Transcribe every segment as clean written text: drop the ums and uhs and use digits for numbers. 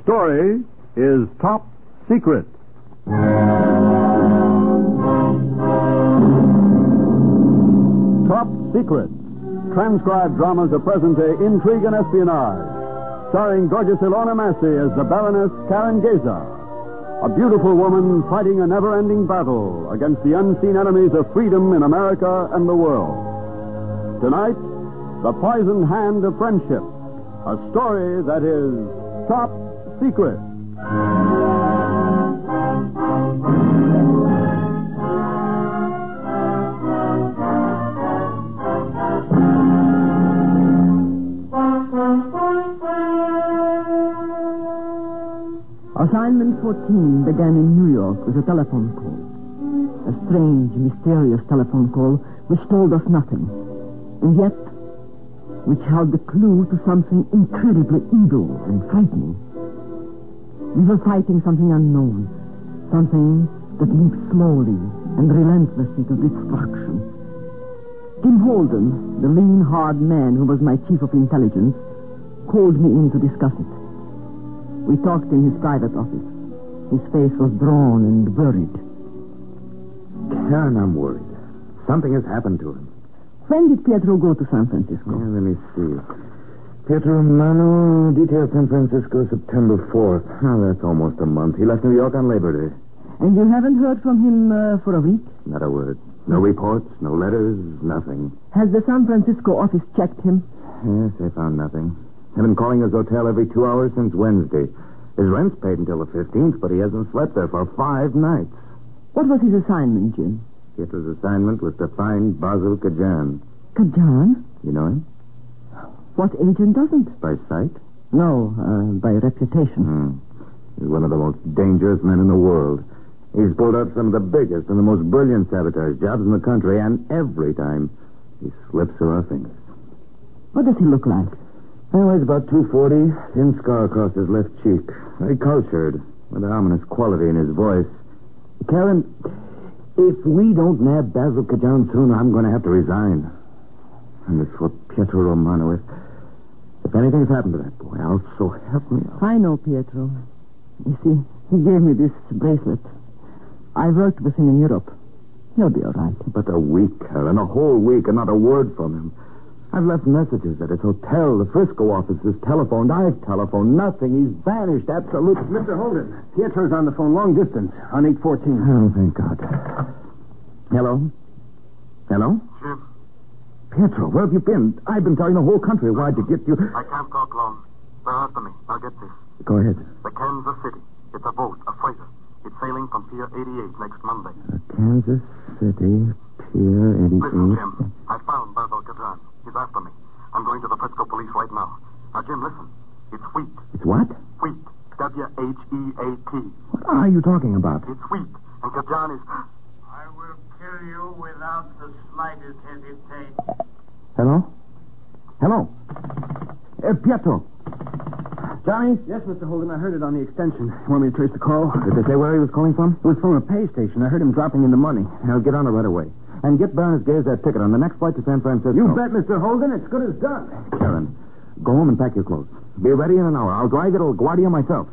story is Top Secret. Top Secret. Transcribed dramas of present-day intrigue and espionage. Starring gorgeous Ilona Massey as the Baroness Karen Geza. A beautiful woman fighting a never-ending battle against the unseen enemies of freedom in America and the world. Tonight, The Poisoned Hand of Friendship. A story that is Top Secret. Assignment 14 began in New York with a telephone call. A strange, mysterious telephone call which told us nothing, and yet which held the clue to something incredibly evil and frightening. We were fighting something unknown, something that moved slowly and relentlessly to destruction. Jim Holden, the lean, hard man who was my chief of intelligence, called me in to discuss it. We talked in his private office. His face was drawn and worried. Karen, I'm worried. Something has happened to him. When did Pietro go to San Francisco? Let me see. Pietro Romano, detail San Francisco, September 4th. Oh, that's almost a month. He left New York on Labor Day. And you haven't heard from him for a week? Not a word. No reports, no letters, nothing. Has the San Francisco office checked him? Yes, they found nothing. I've been calling his hotel every 2 hours since Wednesday. His rent's paid until the 15th, but he hasn't slept there for 5 nights. What was his assignment, Jim? Pietro's assignment was to find Basil Kajan. Kajan? You know him? What agent doesn't? By sight? No, by reputation. He's one of the most dangerous men in the world. He's pulled out some of the biggest and the most brilliant sabotage jobs in the country, and every time he slips through our fingers. What does he look like? Well, he's about 240, thin scar across his left cheek. Very cultured, with an ominous quality in his voice. Karen, if we don't nab Basil Kajan soon, I'm going to have to resign. And it's for Pietro Romano. If anything's happened to that boy, I'll so help me. I know Pietro. You see, he gave me this bracelet. I worked with him in Europe. He'll be all right. But a week, Karen, a whole week, and not a word from him. I've left messages at his hotel. The Frisco office is telephoned. I've telephoned. Nothing. He's vanished. Absolutely. Mr. Holden, Pietro's on the phone long distance on 814. Oh, thank God. Hello? Hello? Jim. Pietro, where have you been? I've been telling the whole country why to get you. I can't talk long. They're after me. Now get this. Go ahead. The Kansas City. It's a boat, a freighter. It's sailing from Pier 88 next Monday. Kansas City, Pier 88. Listen, Jim. I found Basil Kajan. He's after me. I'm going to the Frisco police right now. Now, Jim, listen. It's wheat. It's what? Wheat. W-H-E-A-T. What are you talking about? It's wheat. And Kajan is... I will kill you without the slightest hesitation. Hello? Hello? Pietro. Johnny? Yes, Mr. Holden, I heard it on the extension. You want me to trace the call? Did they say where he was calling from? It was from a pay station. I heard him dropping in the money. I'll get on it right away. And get Baroness Gaze that ticket on the next flight to San Francisco. You bet, Mr. Holden. It's good as done. Karen, go home and pack your clothes. Be ready in an hour. I'll drive you to LaGuardia myself.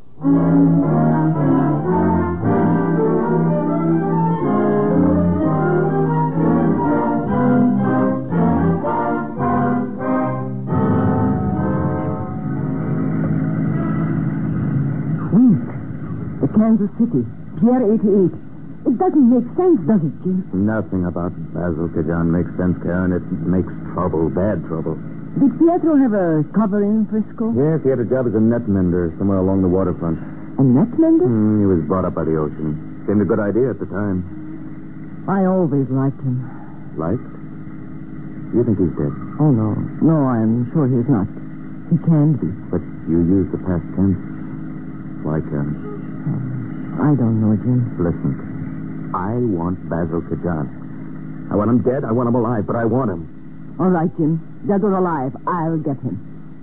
The Kansas City, Pier 88. It doesn't make sense, does it, Jim? Nothing about Basil Kajan makes sense, Karen. It makes trouble, bad trouble. Did Pietro have a cover in Frisco? Yes, he had a job as a net mender somewhere along the waterfront. A net mender? He was brought up by the ocean. Seemed a good idea at the time. I always liked him. Liked? You think he's dead? Oh, no. No, I'm sure he's not. He can be. But you used the past tense. Why, Karen? I don't know, Jim. Listen. I want Basil Kajan. I want him dead, I want him alive, but I want him. All right, Jim. Dead or alive, I'll get him.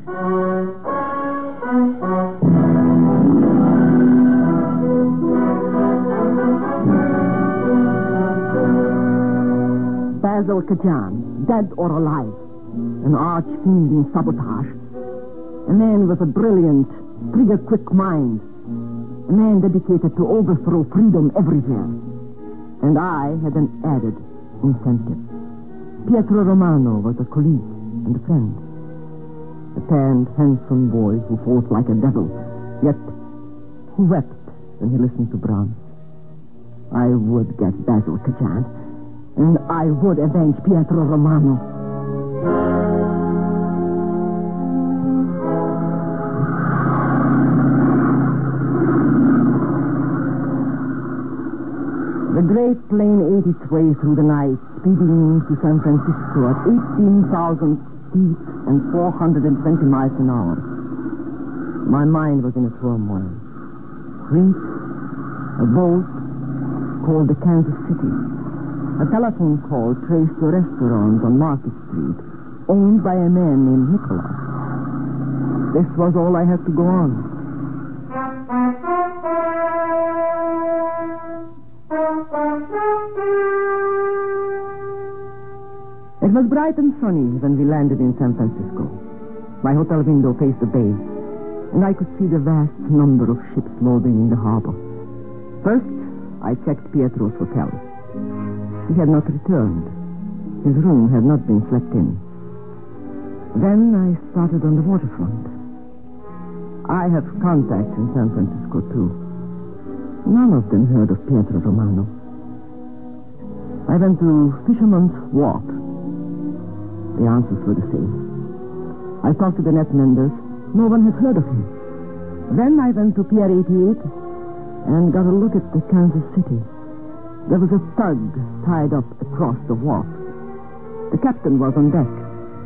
Basil Kajan, dead or alive. An arch-fiend in sabotage. A man with a brilliant, trigger-quick mind. A man dedicated to overthrow freedom everywhere. And I had an added incentive. Pietro Romano was a colleague and a friend. A tanned, handsome boy who fought like a devil, yet who wept when he listened to Brahms. I would get Basil Kajan, and I would avenge Pietro Romano. The great plane ate its way through the night, speeding to San Francisco at 18,000 feet and 420 miles an hour. My mind was in a turmoil. Fleet, a boat called the Kansas City. A telephone call traced to a restaurant on Market Street, owned by a man named Nicholas. This was all I had to go on. It was bright and sunny when we landed in San Francisco. My hotel window faced the bay, and I could see the vast number of ships loading in the harbor. First, I checked Pietro's hotel. He had not returned. His room had not been slept in. Then I started on the waterfront. I have contacts in San Francisco, too. None of them heard of Pietro Romano. I went to Fisherman's Wharf. The answers were the same. I talked to the net menders. No one had heard of him. Then I went to Pier 88 and got a look at the Kansas City. There was a tug tied up across the wharf. The captain was on deck.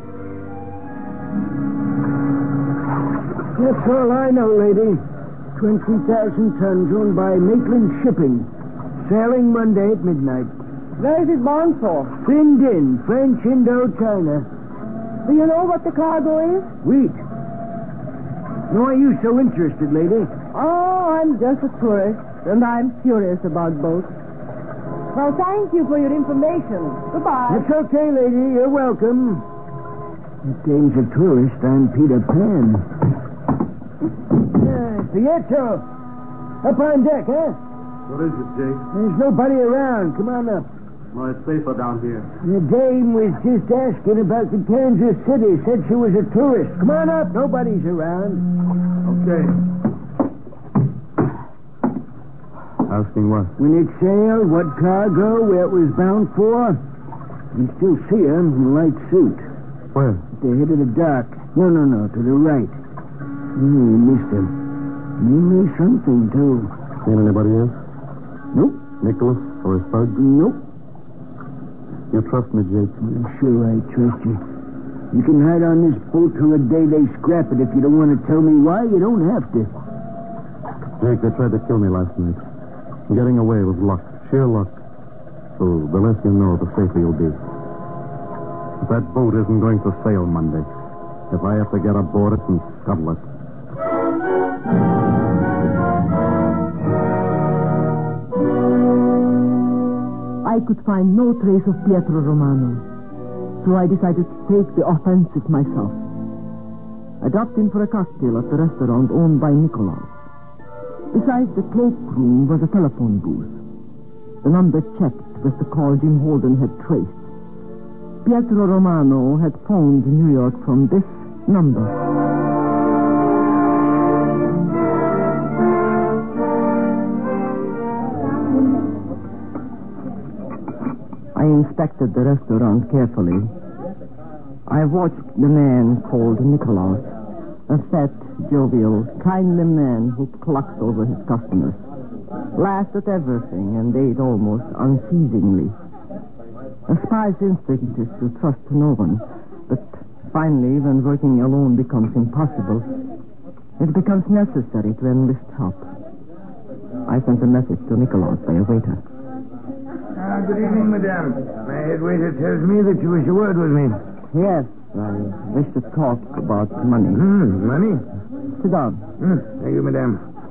That's all I know, lady. 20,000 tons owned by Maitland Shipping. Sailing Monday at midnight. Where is it bound for? Finned in, French Indochina. Do you know what the cargo is? Wheat. Why are you so interested, lady? Oh, I'm just a tourist, and I'm curious about boats. Well, thank you for your information. Goodbye. That's okay, lady. You're welcome. That dame's a tourist. I'm Peter Pan. Pietro. Up on deck, huh? What is it, Jake? There's nobody around. Come on up. Well, it's safer down here. The dame was just asking about the Kansas City. Said she was a tourist. Come on up. Nobody's around. Okay. Asking what? When it sailed, what cargo, where it was bound for. You still see her in a light suit. Where? At the head of the dock. No, to the right. You missed him. Mainly something, too. Seen anybody else? Nope. Nicholas or his bug? Nope. You trust me, Jake? I'm sure I trust you. You can hide on this boat till the day they scrap it. If you don't want to tell me why, you don't have to. Jake, they tried to kill me last night. Getting away was luck. Sheer luck. So the less you know, the safer you'll be. But that boat isn't going to sail Monday. If I have to get aboard it and scuttle it. I could find no trace of Pietro Romano, so I decided to take the offensive myself. I dropped in for a cocktail at the restaurant owned by Nicholas. Besides the cloakroom was a telephone booth. The number checked was the call Jim Holden had traced. Pietro Romano had phoned New York from this number. I inspected the restaurant carefully. I watched the man called Nicholas, a fat, jovial, kindly man who clucked over his customers, laughed at everything, and ate almost unceasingly. A spy's instinct is to trust no one, but finally, when working alone becomes impossible, it becomes necessary to enlist help. I sent a message to Nicholas by a waiter. Good evening, madame. My head waiter tells me that you wish a word with me. Yes, I wish to talk about money. Money? Sit down. Thank you, madame.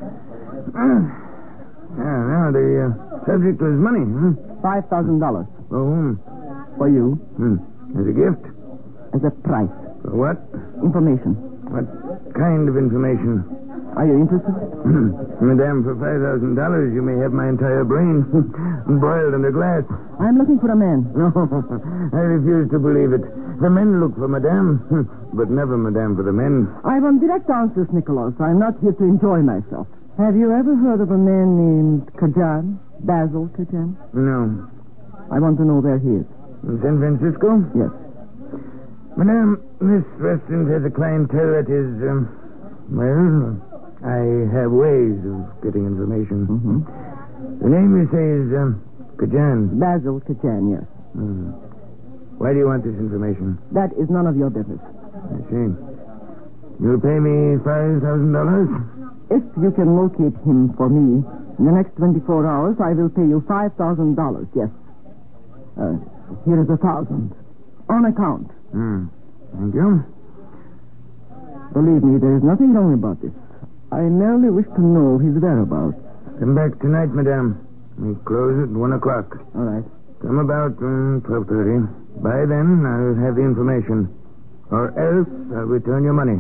Now, the subject was money, $5,000 For whom? for you As a gift? as a price. For what? Information. What kind of information? Are you interested? Madame, for $5,000, you may have my entire brain boiled under glass. I'm looking for a man. No, I refuse to believe it. The men look for Madame, but never Madame for the men. I want direct answers, Nicholas. I'm not here to enjoy myself. Have you ever heard of a man named Kajan? Basil Kajan? No. I want to know where he is. In San Francisco? Yes. Madame, this restaurant has a clientele that is, well, I have ways of getting information. Mm-hmm. The name you say is, Kajan. Basil Kajan, yes. Why do you want this information? That is none of your business. I see. You'll pay me $5,000? If you can locate him for me in the next 24 hours, I will pay you $5,000, yes. Here is 1,000. On account. Thank you. Believe me, there is nothing wrong about this. I merely wish to know his whereabouts. Come back tonight, Madame. We close at 1 o'clock. All right. Come about 12:30. By then, I'll have the information. Or else, I'll return your money.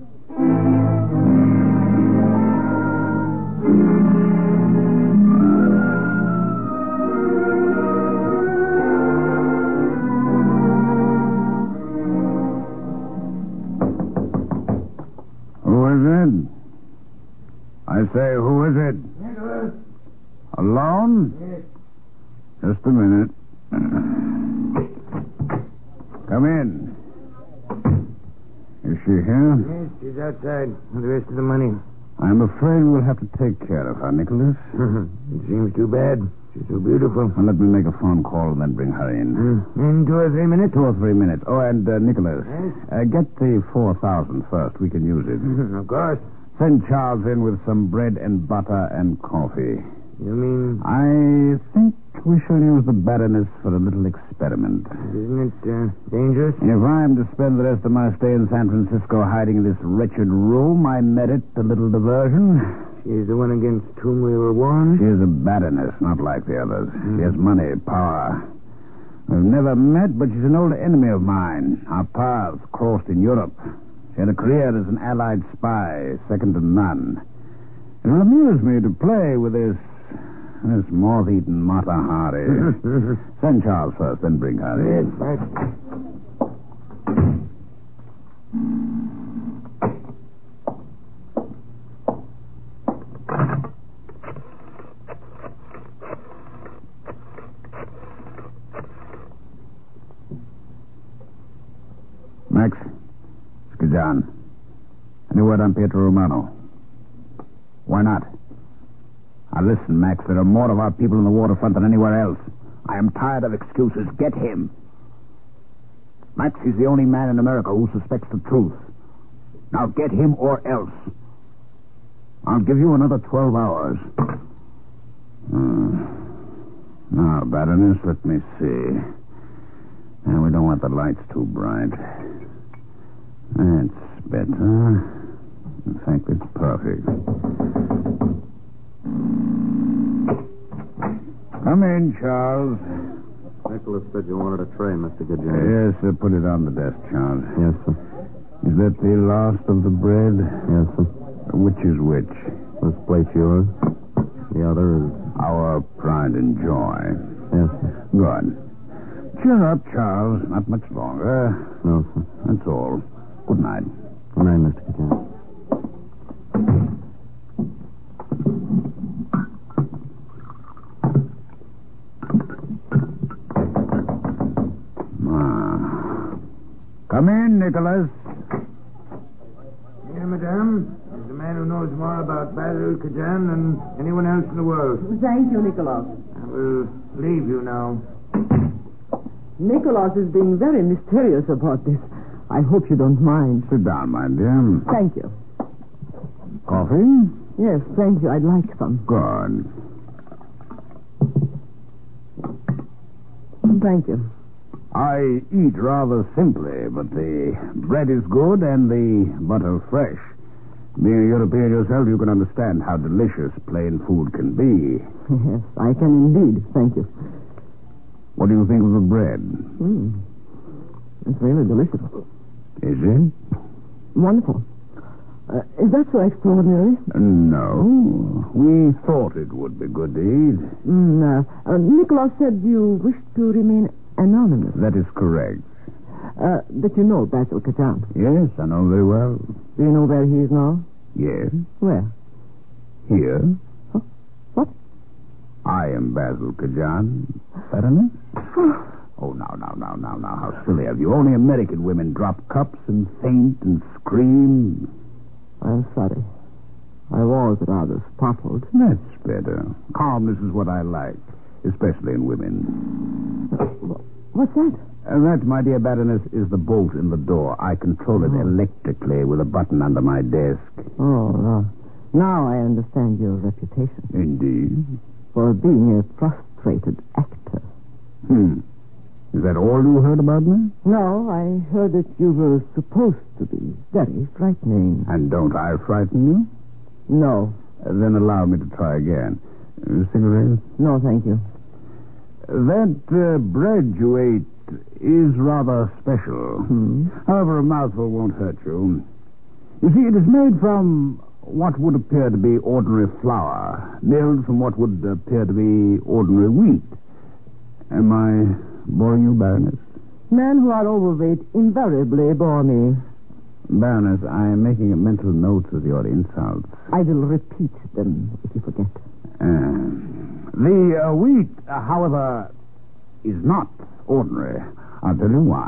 Who is it? I say, who is it? Nicholas? Alone? Yes. Just a minute. Come in. Is she here? Yes, she's outside with the rest of the money. I'm afraid we'll have to take care of her, Nicholas. It seems too bad. She's so beautiful. Well, let me make a phone call and then bring her in. In 2 or 3 minutes? 2 or 3 minutes. Oh, and Nicholas, Yes? get the 4,000 first. We can use it. Of course. Send Charles in with some bread and butter and coffee. You mean, I think we shall use the Baroness for a little experiment. isn't it dangerous? If I'm to spend the rest of my stay in San Francisco hiding in this wretched room, I merit a little diversion. She's the one against whom we were warned? She is a Baroness, not like the others. She has money, power. We've never met, but she's an old enemy of mine. Our paths crossed in Europe. She had a career as an Allied spy, second to none. It will amuse me to play with this moth-eaten Mata Hari. Send Charles first, then bring her in. Yes, right. Max, it's Kajan. Any word on Pietro Romano? Why not? Now listen, Max, there are more of our people in the waterfront than anywhere else. I am tired of excuses. Get him. Max, he's the only man in America who suspects the truth. Now get him or else. I'll give you another 12 hours. Now, Baroness, let me see. And we don't want the lights too bright. That's better. In fact, it's perfect. Come in, Charles. Nicholas said you wanted a tray, Mr. Gajan. Yes, sir. Put it on the desk, Charles. Yes, sir. Is that the last of the bread? Yes, sir. Which is which? This plate's yours. The other is... Our pride and joy. Yes, sir. Good. Cheer up, Charles. Not much longer. No, sir. That's all. Good night. Good night, Mr. Gajan. Come in, Nicholas. Here, Madame, is the man who knows more about Basil Kajan than anyone else in the world. Thank you, Nicholas. I will leave you now. Nicholas is being very mysterious about this. I hope you don't mind. Sit down, my dear. Thank you. Coffee? Yes, thank you. I'd like some. Good. Thank you. I eat rather simply, but the bread is good and the butter fresh. Being a European yourself, you can understand how delicious plain food can be. Yes, I can indeed. Thank you. What do you think of the bread? It's really delicious. Is it? Wonderful. Is that so extraordinary? No. We thought it would be good to eat. Nicholas said you wish to remain anonymous. That is correct. That you know Basil Kajan. Yes, I know very well. Do you know where he is now? Yes. Where? Here. Huh? What? I am Basil Kajan, Baroness. Oh, now, how silly of you. Only American women drop cups and faint and scream. I'm sorry. I was rather startled. That's better. Calmness is what I like, especially in women. What's that? That, my dear Baroness, is the bolt in the door. I control it electrically with a button under my desk. Oh, no. Now I understand your reputation. Indeed. For being a frustrated actor. Is that all you heard about me? No, I heard that you were supposed to be very frightening. And don't I frighten you? No. Then allow me to try again. Cigarette? No, thank you. That bread you ate is rather special. However, a mouthful won't hurt you. You see, it is made from what would appear to be ordinary flour, milled from what would appear to be ordinary wheat. Am I boring you, Baroness? Men who are overweight invariably bore me. Baroness, I am making a mental note of your insults. I will repeat them if you forget. The wheat, however, is not ordinary. I'll tell you why.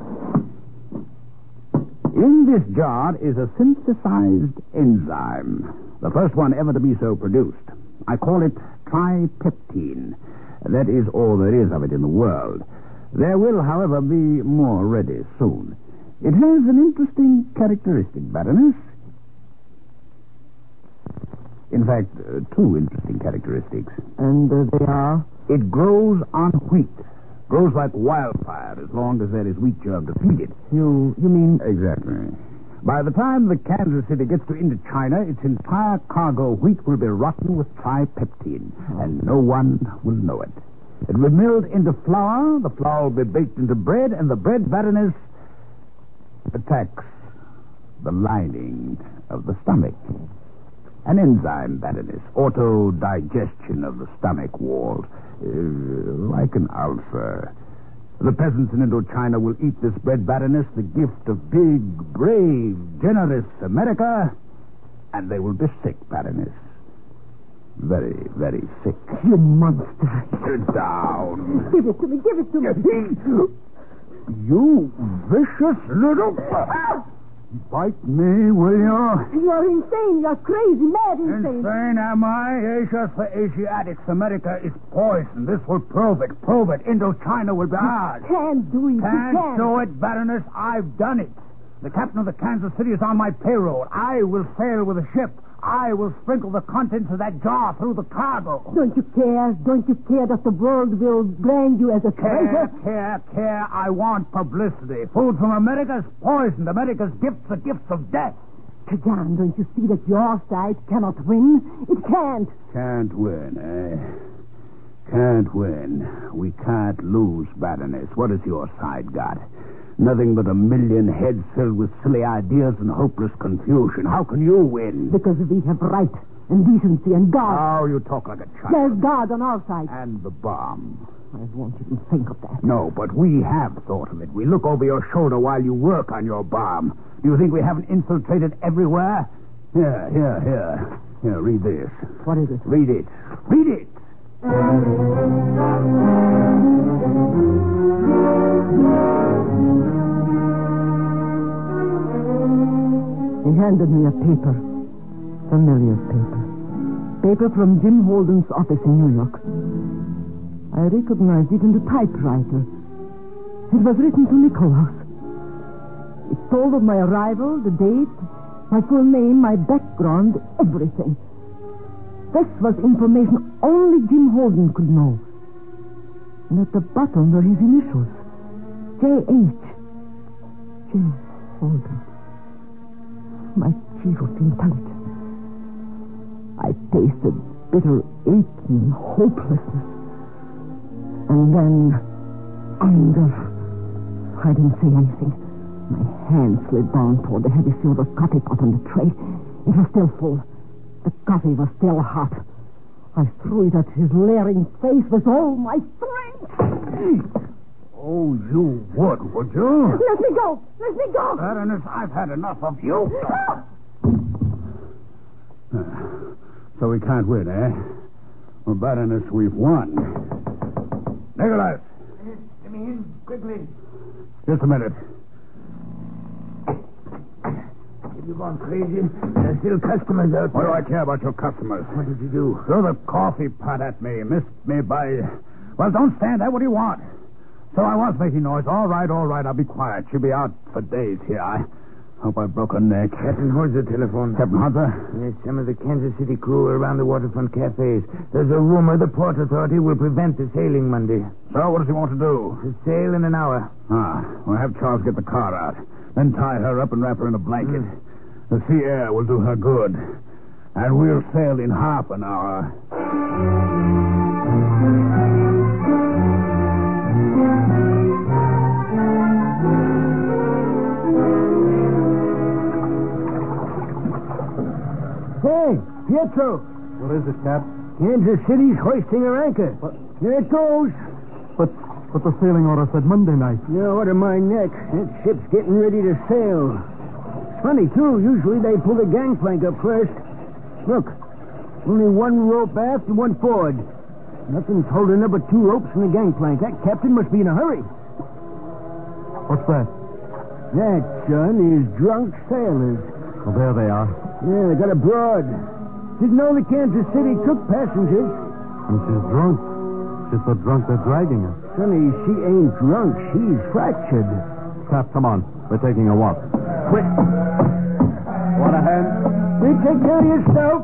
In this jar is a synthesized enzyme, the first one ever to be so produced. I call it tripeptine. That is all there is of it in the world. There will, however, be more ready soon. It has an interesting characteristic, Baroness. In fact, two interesting characteristics. And they are? It grows on wheat. Grows like wildfire as long as there is wheat germ to feed it. You mean? Exactly. By the time the Kansas City gets to Indochina, its entire cargo of wheat will be rotten with tripeptine, and no one will know it. It will be milled into flour, the flour will be baked into bread, and the bread, Baroness, attacks the lining of the stomach. An enzyme, Baroness, auto-digestion of the stomach wall, like an ulcer. The peasants in Indochina will eat this bread, Baroness, the gift of big, brave, generous America, and they will be sick, Baroness. Very, very sick. You monster. Sit down. Give it to me, give it to me. You vicious little... Bite me, will you? You're insane. You're crazy, mad insane. Insane, am I? Asia's for Asiatics. America is poison. This will prove it. Prove it. Indochina will be ours. Can't do it. Can't do it, Baroness. I've done it. The captain of the Kansas City is on my payroll. I will sail with a ship. I will sprinkle the contents of that jar through the cargo. Don't you care? Don't you care that the world will brand you as a traitor? Care. I want publicity. Food from America is poisoned. America's gifts are gifts of death. Kajan, don't you see that your side cannot win? It can't. Can't win, eh? Can't win. We can't lose, Baroness. What has your side got? Nothing but a million heads filled with silly ideas and hopeless confusion. How can you win? Because we have right and decency and God. Oh, you talk like a child. There's God on our side. And the bomb. I won't even think of that. No, but we have thought of it. We look over your shoulder while you work on your bomb. Do you think we haven't infiltrated everywhere? Here. Here, read this. What is it? Read it. Read it. He handed me a paper. Familiar paper. Paper from Jim Holden's office in New York. I recognized it in the typewriter. It was written to Nicholas. It told of my arrival, the date, my full name, my background, everything. This was information only Jim Holden could know. And at the bottom were his initials. J.H. Jim Holden. My chief of intelligence. I tasted bitter aching hopelessness. And then anger. I didn't say anything. My hand slid down toward the heavy silver coffee pot on the tray. It was still full. The coffee was still hot. I threw it at his leering face with all my strength. Oh, you would you? Let me go! Let me go! Baroness, I've had enough of you. So we can't win, eh? Well, Baroness, we've won. Nicholas! Let me in, quickly. Just a minute. Have you gone crazy? There's still customers out What there. do I care about your customers? What did you do? Throw the coffee pot at me. Missed me by... Well, don't stand there. What do you want? So I was making noise. All right. I'll be quiet. She'll be out for days here. I hope I broke her neck. Captain, hold the telephone. Captain Hunter? Yes, some of the Kansas City crew are around the waterfront cafes. There's a rumor the Port Authority will prevent the sailing Monday. So what does he want to do? To sail in an hour. We'll have Charles get the car out. Then tie her up and wrap her in a blanket. The sea air will do her good. And we'll sail in half an hour. Hey, Pietro. What is it, Cap? Kansas City's hoisting her anchor. What? Here it goes. But the sailing order said Monday night. Yeah, what of my neck? That ship's getting ready to sail. It's funny, too. Usually they pull the gangplank up first. Look, only one rope aft and one forward. Nothing's holding up but two ropes and the gangplank. That captain must be in a hurry. What's that? That, son, is drunk sailors. Well, there they are. Yeah, they got abroad. Didn't know the Kansas City took passengers. And she's drunk. She's so drunk they're dragging her. Sonny, she ain't drunk. She's fractured. Cap, come on. We're taking a walk. Quick. Want a hand? You take care of yourself.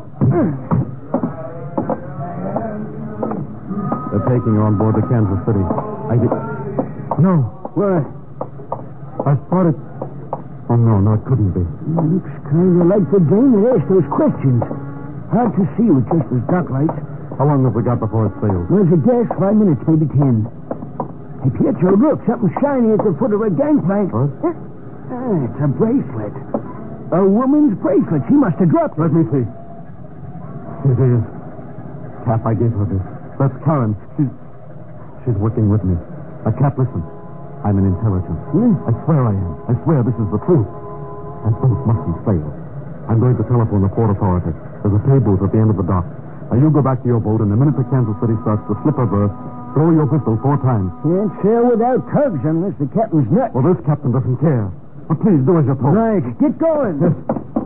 They're taking her on board the Kansas City. No. What? I thought it... Oh, no, it couldn't be. Looks kind of like the game that asked those questions. Hard to see with just those dock lights. How long have we got before it sails? There's a guess, 5 minutes, maybe 10. Hey, Pietro, look, something shiny at the foot of a gangplank. What? It's a bracelet. A woman's bracelet. She must have dropped it. Let me see. It is. Cap, I gave her this. That's Karen. She's working with me. Cap, listen. I'm an intelligence. I swear I am. I swear this is the truth. And boat mustn't sail. I'm going to telephone the Port Authority. There's a pay booth at the end of the dock. Now you go back to your boat, and the minute the Kansas City starts to slip her berth, throw your whistle 4 times. Can't sail without tugs unless the captain's nuts. Well, this captain doesn't care. But please do as you're told. Right, get going. Yes.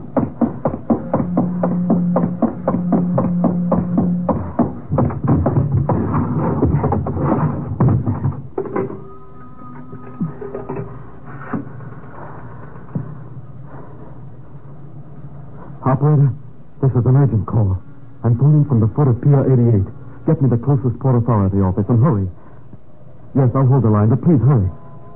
Operator, this is an urgent call. I'm phoning from the foot of Pier 88. Get me the closest Port Authority office and hurry. Yes, I'll hold the line, but please hurry.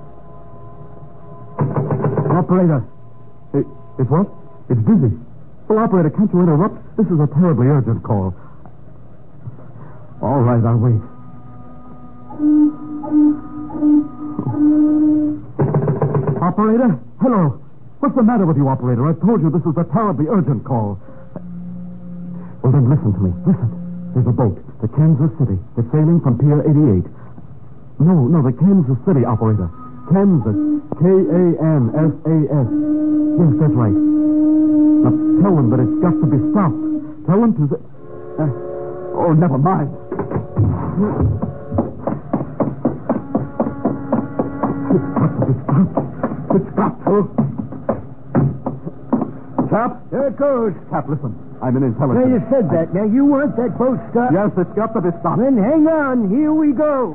Operator. It's what? It's busy. Well, operator, can't you interrupt? This is a terribly urgent call. All right, I'll wait. Operator? Hello. What's the matter with you, operator? I told you this is a terribly urgent call. Well, then listen to me. Listen. There's a boat. The Kansas City. They're sailing from Pier 88. No, the Kansas City, operator. Kansas. Kansas. Yes, that's right. Now, tell them that it's got to be stopped. Tell them to... oh, never mind. It's got to be stopped. It's got to. Cap? There it goes. Cap, listen. I'm an intelligence. Now, you said that. Now, you want that boat stopped? Yes, it's got to be stopped. Then hang on. Here we go.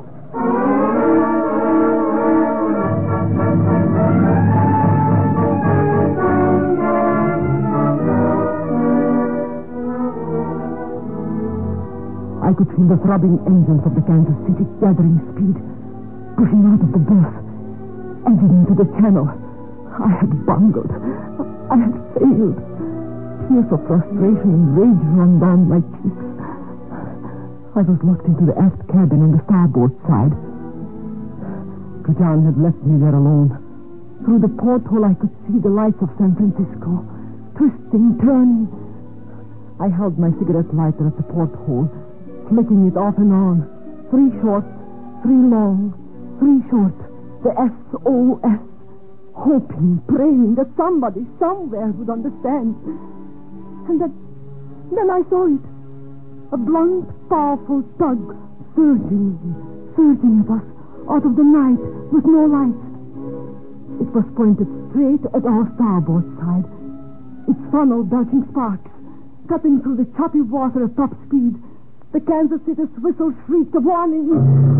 I could feel the throbbing engines of the Kansas City gathering speed, pushing out of the berth, edging into the channel. I had bungled. I had failed. Tears of frustration and rage ran down my cheeks. I was locked into the aft cabin on the starboard side. Kajan had left me there alone, Through the porthole, I could see the lights of San Francisco, twisting, turning. I held my cigarette lighter at the porthole, flicking it off and on. 3 short, 3 long, 3 short. The SOS. Hoping, praying that somebody, somewhere would understand. And then I saw it. A blunt, powerful tug surging at us out of the night with no lights. It was pointed straight at our starboard side. Its funnel belching sparks, cutting through the choppy water at top speed. The Kansas City's whistle shrieked a warning.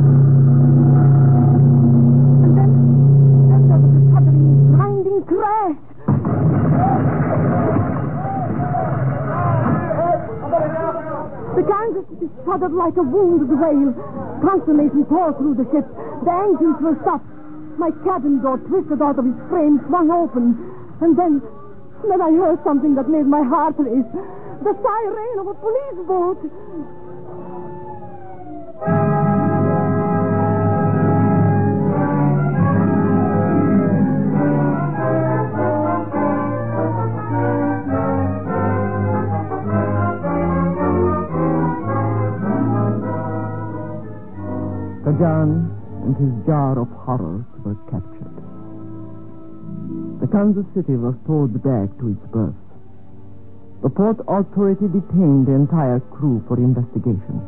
And then there was a sudden blinding crash. The Kansas City shuddered like a wounded whale. Consternation tore through the ship. The engines were stopped. My cabin door twisted out of its frame, swung open. And then I heard something that made my heart race. The siren of a police boat. Kajan and his jar of horrors were captured. The Kansas City was towed back to its berth. The port authority detained the entire crew for investigation.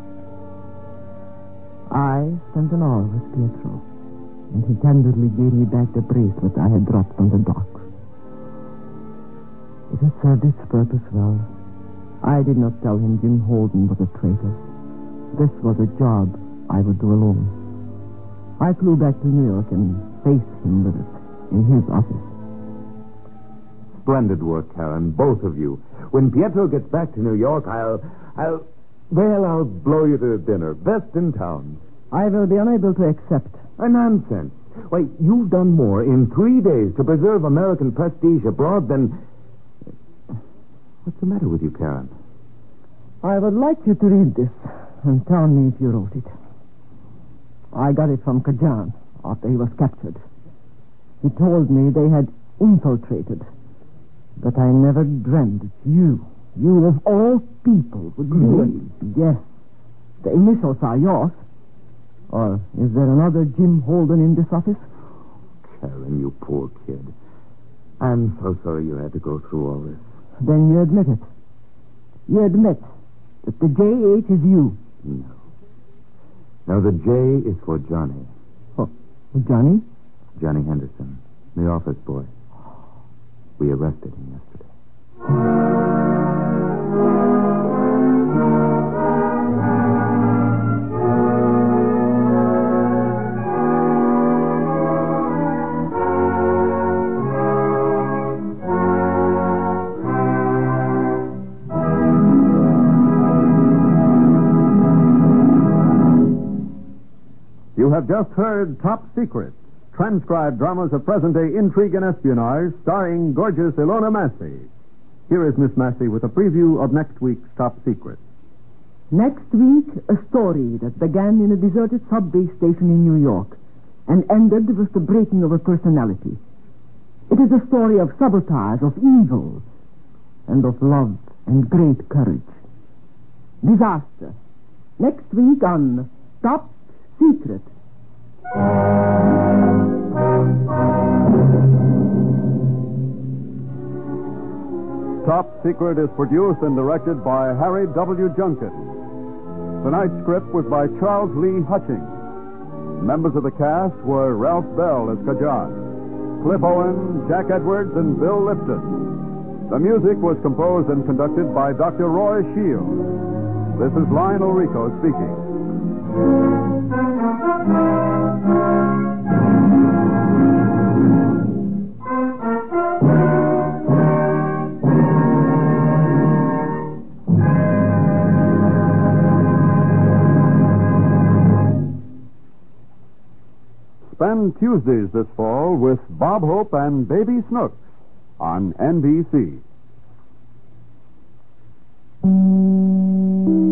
I spent an hour with Pietro, and he tenderly gave me back the bracelet I had dropped on the dock. It had served its purpose well. I did not tell him Jim Holden was a traitor. This was a job I would do alone. I flew back to New York and faced him with it in his office. Splendid work, Karen, both of you. When Pietro gets back to New York, I'll blow you to dinner. Best in town. I will be unable to accept. Nonsense. Why, you've done more in 3 days to preserve American prestige abroad than... What's the matter with you, Karen? I would like you to read this and tell me if you wrote it. I got it from Kajan after he was captured. He told me they had infiltrated. But I never dreamed that you of all people, would do it. Yes. The initials are yours. Or is there another Jim Holden in this office? Karen, you poor kid. I'm so sorry you had to go through all this. Then you admit it. You admit that the JH is you. No. Now, the J is for Johnny. Oh, Johnny? Johnny Henderson, the office boy. We arrested him yesterday. You have just heard Top Secret, transcribed dramas of present-day intrigue and espionage, starring gorgeous Ilona Massey. Here is Miss Massey with a preview of next week's Top Secret. Next week, a story that began in a deserted subway station in New York and ended with the breaking of a personality. It is a story of sabotage, of evil, and of love and great courage. Disaster. Next week on Top Secret. Top Secret is produced and directed by Harry W. Junkin. Tonight's script was by Charles Lee Hutchings. Members of the cast were Ralph Bell as Kajan, Cliff Owen, Jack Edwards, and Bill Lipton. The music was composed and conducted by Dr. Roy Shields. This is Lionel Rico speaking. Spend Tuesdays this fall with Bob Hope and Baby Snooks on NBC.